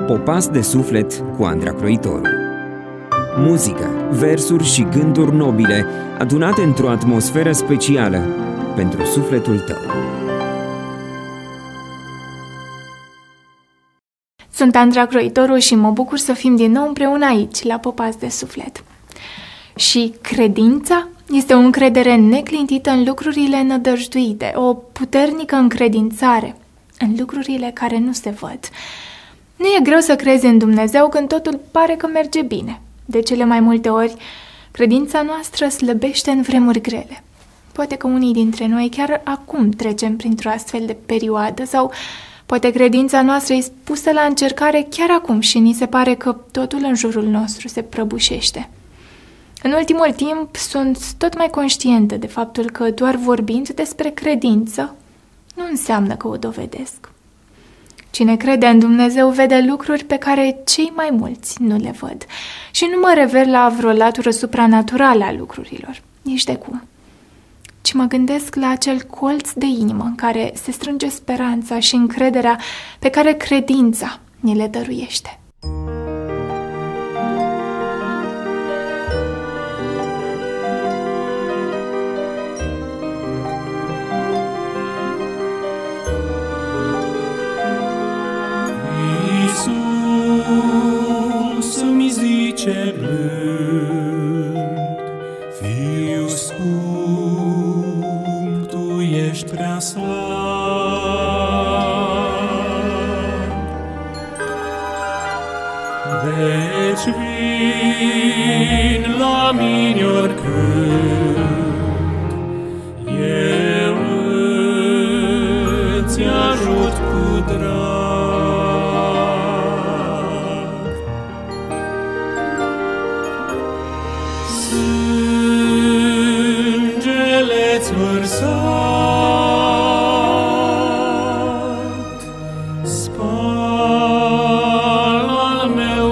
Popas de suflet cu Andra Croitoru. Muzică, versuri și gânduri nobile adunate într-o atmosferă specială pentru sufletul tău. Sunt Andra Croitoru și mă bucur să fim din nou împreună aici, la Popas de suflet. Și credința este o încredere neclintită în lucrurile nădăjduite, o puternică încredințare în lucrurile care nu se văd. Nu e greu să crezi în Dumnezeu când totul pare că merge bine. De cele mai multe ori, credința noastră slăbește în vremuri grele. Poate că unii dintre noi chiar acum trecem printr-o astfel de perioadă sau poate credința noastră e pusă la încercare chiar acum și ni se pare că totul în jurul nostru se prăbușește. În ultimul timp sunt tot mai conștientă de faptul că doar vorbind despre credință nu înseamnă că o dovedesc. Cine crede în Dumnezeu vede lucruri pe care cei mai mulți nu le văd. Și nu mă refer la vreo latură supranaturală a lucrurilor, nici de cum. Ci mă gândesc la acel colț de inimă în care se strânge speranța și încrederea pe care credința ni le dăruiește. Iisus îmi zice blând, Fiu scump, Tu ești prea slab. Deci vin la mine oricând, eu îți ajut cu drag. Sângele-ți vărsat spală al meu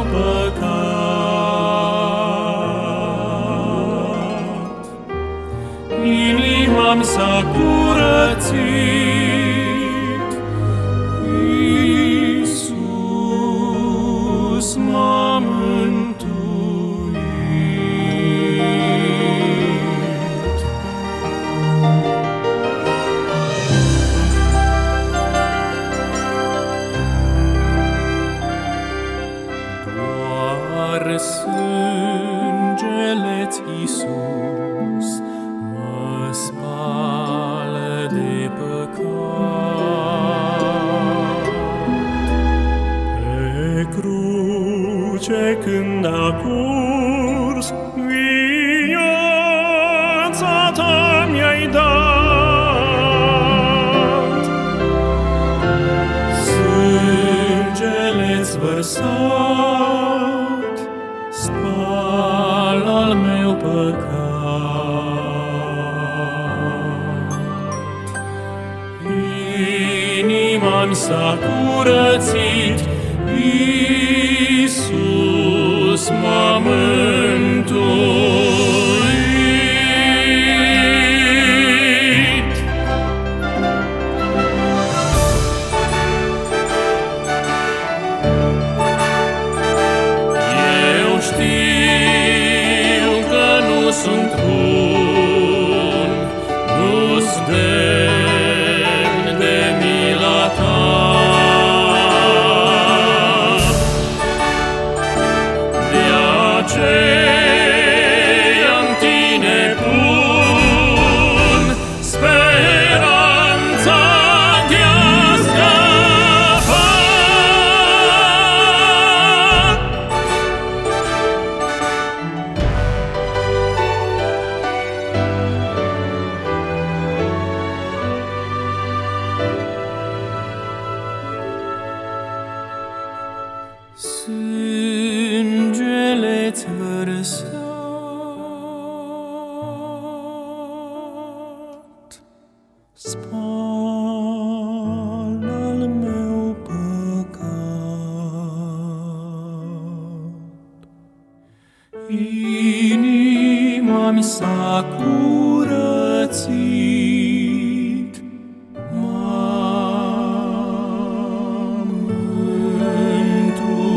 păcat, inima-mi s-a curățit, Iisus m-a mântuit. Doar sângele-ți, Iisus, mă spală de păcat. Pe cruce când a curs, viața ta mi-ai dat. Sângele-ți vărsat spală al meu păcat, inima-mi s-a curățit, Iisus m-a mântuit. Eu știu că nu sunt bun, nu-s demn de mila ta. De aceea în tine pun speranța de-a scăpa. Sângele-ți vărsat spală al meu păcat, inima-mi s-a curățit, m-a mântuit.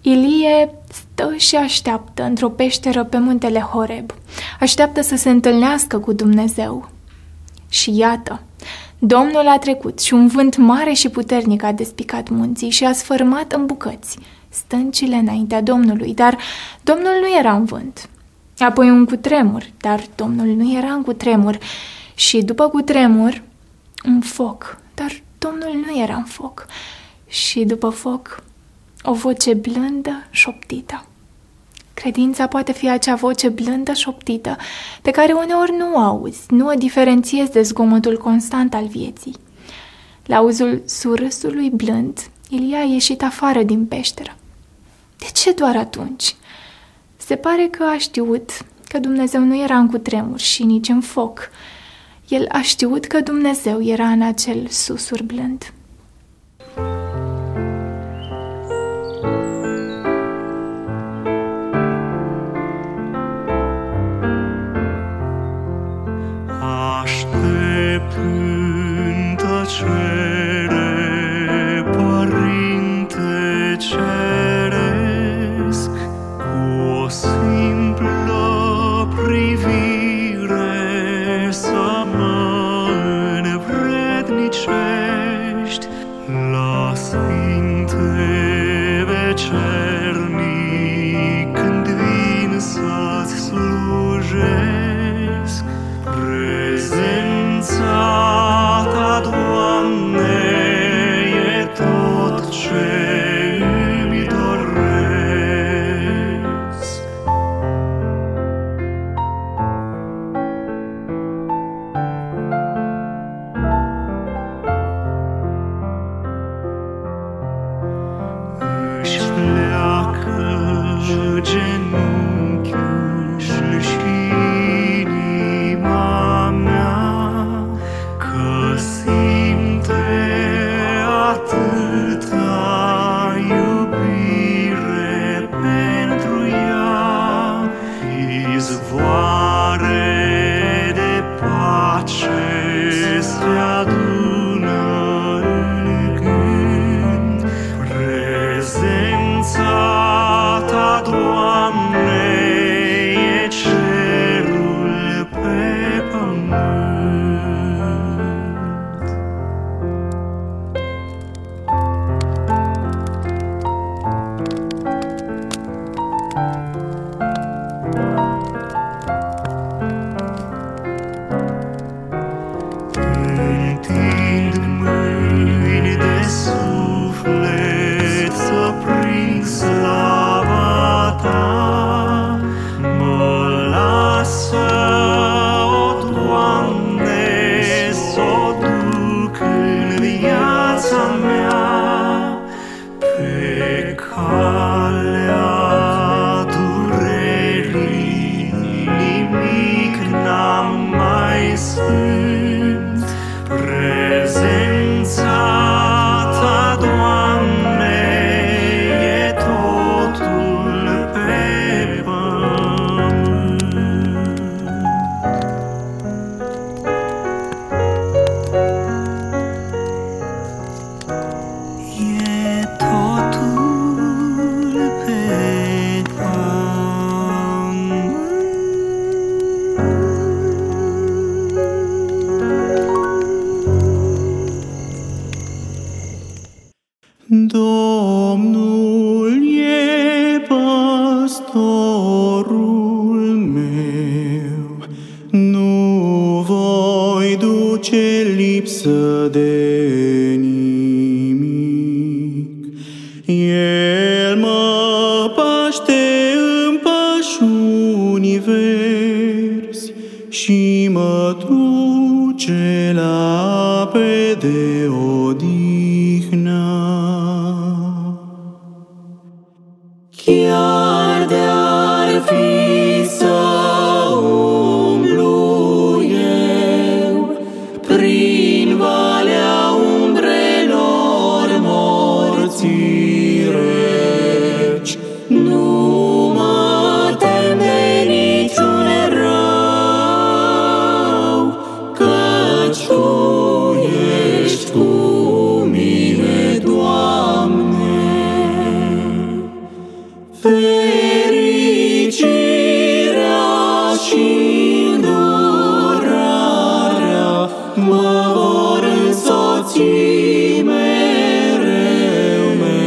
Ilie stă și așteaptă într-o peșteră pe muntele Horeb. Așteaptă să se întâlnească cu Dumnezeu. Și iată, Domnul a trecut și un vânt mare și puternic a despicat munții și a sfărâmat în bucăți stâncile înaintea Domnului, dar Domnul nu era în vânt. Apoi un cutremur, dar Domnul nu era în cutremur. Și după cutremur, un foc, dar Domnul nu era în foc. Și după foc, o voce blândă, șoptită. Credința poate fi acea voce blândă, șoptită, pe care uneori nu o auzi, nu o diferențiezi de zgomotul constant al vieții. La auzul surâsului blând, Ilie a ieșit afară din peșteră. De ce doar atunci? Se pare că a știut că Dumnezeu nu era în cutremur și nici în foc. El a știut că Dumnezeu era în acel susur blând. Aștept în tăcere, Părinte Ceresc, cu o simplă privire să mă învrednicești la sfinte vecernic când vin să-ți slujesc. Prezența Ta, Doamne, e tot ce îmi doresc. Își pleacă genunchiul și inima mea, că simte atâta iubire pentru ea. Izvoare de pace se adună în gând. Prezența Ta, Doamne, e cerul pe pământ. Întind mâini de suflet să prind slava Ta. Mă lasă, o Doamne, s-o duc în viața mea, pe calea durerii nimic n-am mai sfânt. Prezența Ta, Doamne, e totul pe pământ. E totul pe pământ. Domnul e păstorul meu, nu voi duce lipsă de nimic. El mă paște în pășuni verzi și mă duce la ape de odihnă. Chiar de-ar fi să umblu eu prin valea umbrelor morții reci, nu mă tem de niciun rău, căci Tu ești cu mine, Doamne. fericirea și îndurarea mă vor însoți mereu,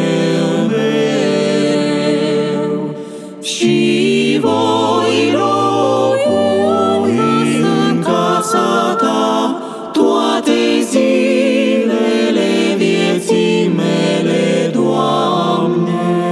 mereu. Și voi locui în casa ta toate zilele vieții mele, Doamne.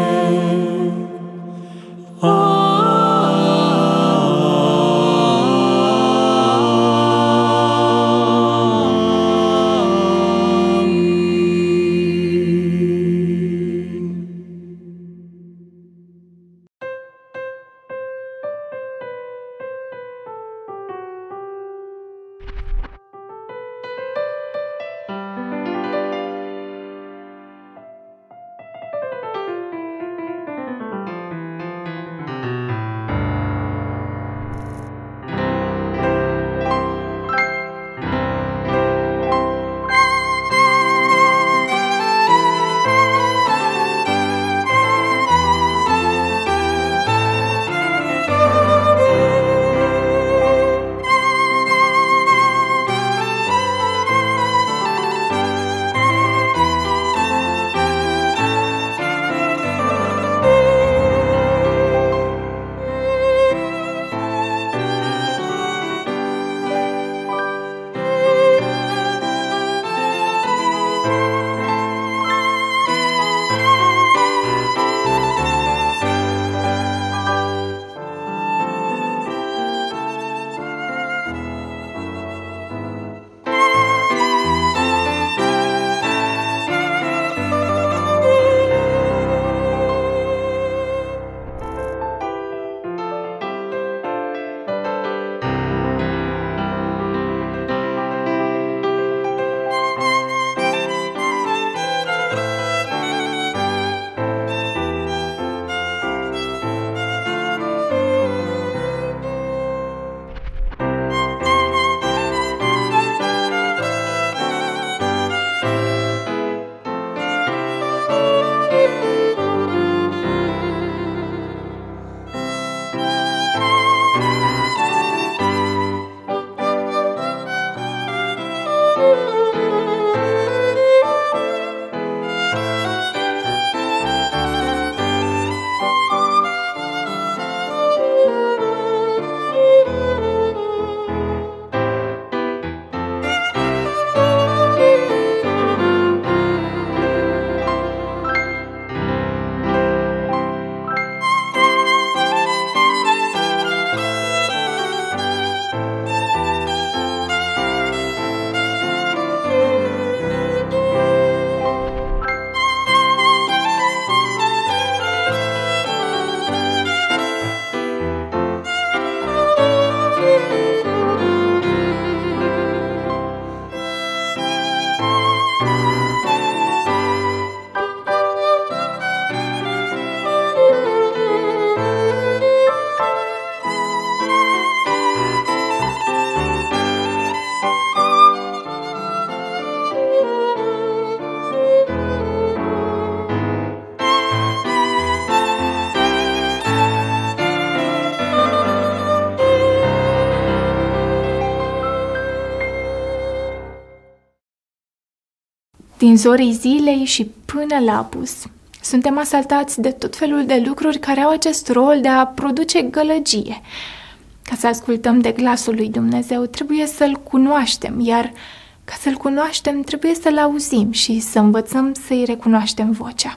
Din zorii zilei și până la apus, suntem asaltați de tot felul de lucruri care au acest rol de a produce gălăgie. Ca să ascultăm de glasul lui Dumnezeu, trebuie să-L cunoaștem, iar ca să-L cunoaștem, trebuie să-L auzim și să învățăm să-i recunoaștem vocea.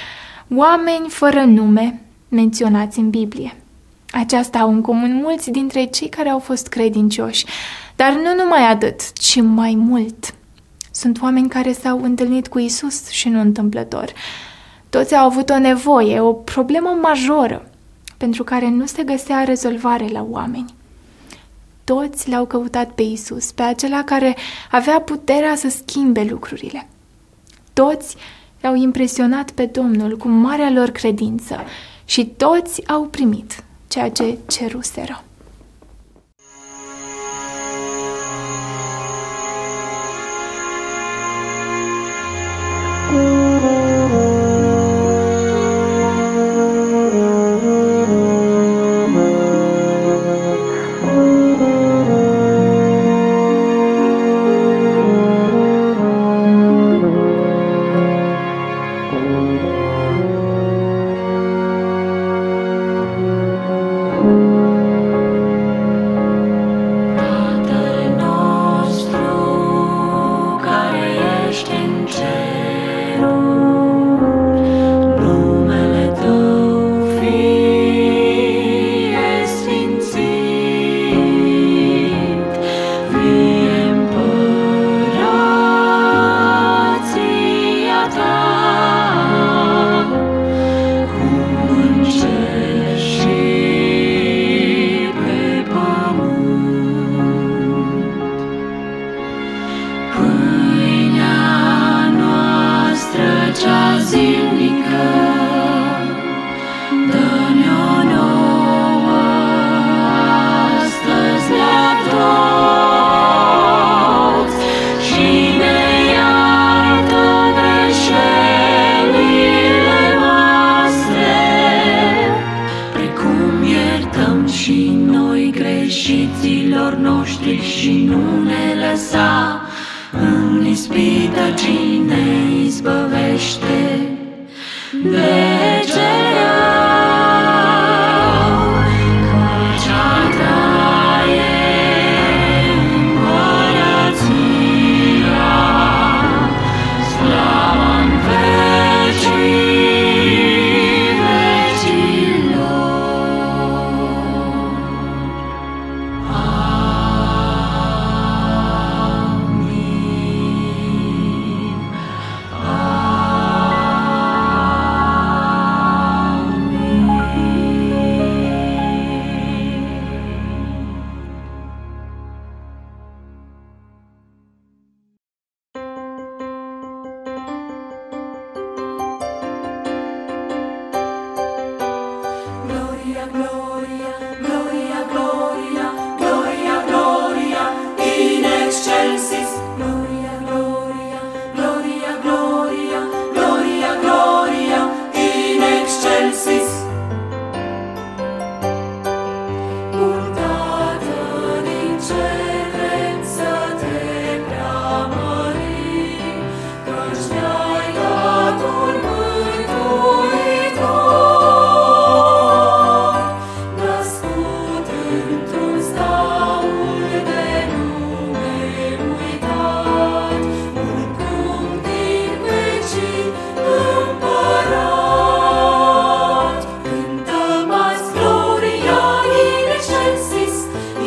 Oameni fără nume menționați în Biblie. Aceasta au în comun mulți dintre cei care au fost credincioși, dar nu numai atât, ci mai mult. Sunt oameni care s-au întâlnit cu Isus și nu întâmplător. Toți au avut o nevoie, o problemă majoră, pentru care nu se găsea rezolvare la oameni. Toți l-au căutat pe Isus, pe acela care avea puterea să schimbe lucrurile. Toți l-au impresionat pe Domnul cu marea lor credință și toți au primit ceea ce ceruseră. vrăjitorilor noștri și nu ne lăsa în ispită, ci ne izbăvește de cel rău, căci a ta e împărăția, slava-n vecii vecilor. Gloria, gloria, gloria, gloria, gloria, gloria, in excelsis. Gloria, gloria, gloria, gloria, gloria, gloria, in excelsis. Purtată din cer vrem să te preamărim, căci ne-ai dat un mântuitor, născut într-un staul de nume uitat, un cum din vecii împărat. Cântăm azi gloria in excelsis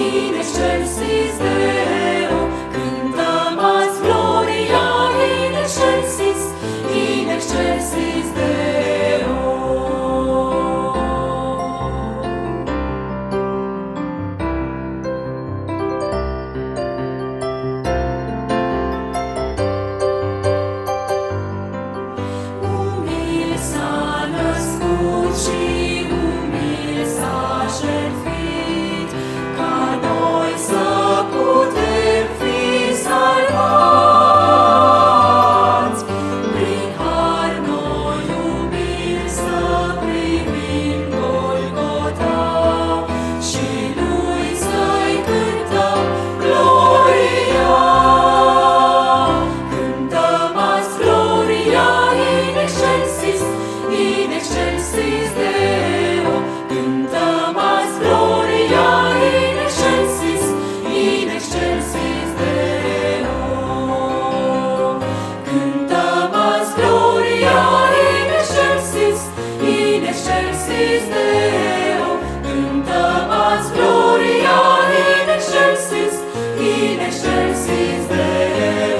Deo. Cântăm azi gloria in excelsis Deo. Umil s-a născut și umil s-a jertfit, ca noi să putem fi salvați. Prin har noi umil să privim Golgota și lui să-i cântăm gloria. Cântăm azi gloria in excelsis Deo. Cântăm azi gloria in excelsis Deo. Cântăm azi gloria in excelsis Deo. Cântăm azi gloria in excelsis Deo.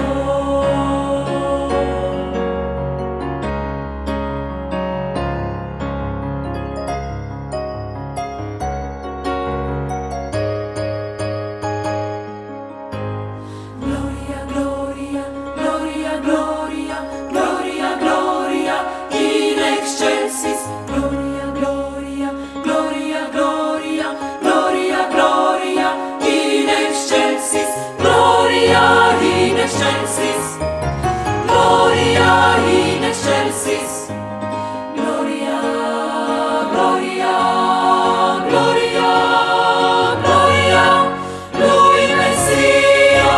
Gloria, gloria, gloria, gloria, gloria, gloria, in excelsis. Gloria, gloria, gloria, gloria, gloria, gloria, in excelsis. Gloria in excelsis. Gloria in excelsis. Gloria, gloria, gloria, gloria, lui Mesia.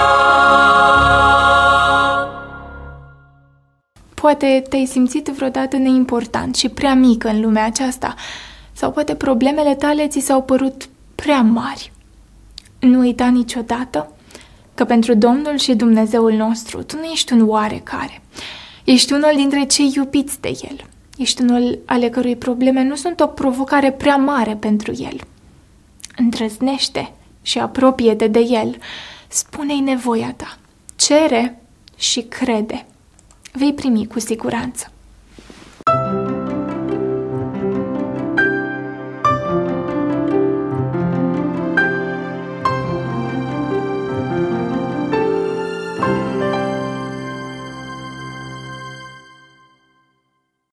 Poate te-ai simțit vreodată neimportant și prea mic în lumea aceasta, sau poate problemele tale ți s-au părut prea mari. Nu uita niciodată că pentru Domnul și Dumnezeul nostru tu nu ești un oarecare. Ești unul dintre cei iubiți de El. Ești unul ale cărui probleme nu sunt o provocare prea mare pentru El. Îndrăznește și apropie-te de El. Spune-i nevoia ta. Cere și crede. Vei primi cu siguranță.